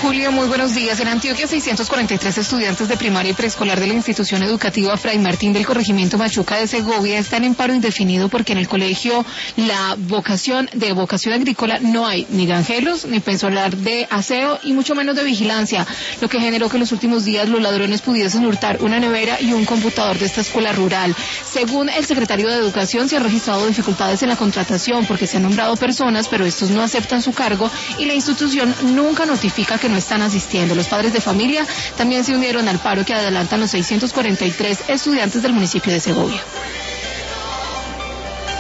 Julio, muy buenos días. En Antioquia, 643 estudiantes de primaria y preescolar de la institución educativa Fray Martín del corregimiento Machuca de Segovia están en paro indefinido porque en el colegio la vocación agrícola no hay ni granjeros, ni personal de aseo y mucho menos de vigilancia, lo que generó que en los últimos días los ladrones pudiesen hurtar una nevera y un computador de esta escuela rural. Según el secretario de Educación, se han registrado dificultades en la contratación porque se han nombrado personas, pero estos no aceptan su cargo y la institución nunca notifica que no están asistiendo. Los padres de familia también se unieron al paro que adelantan los 643 estudiantes del municipio de Segovia.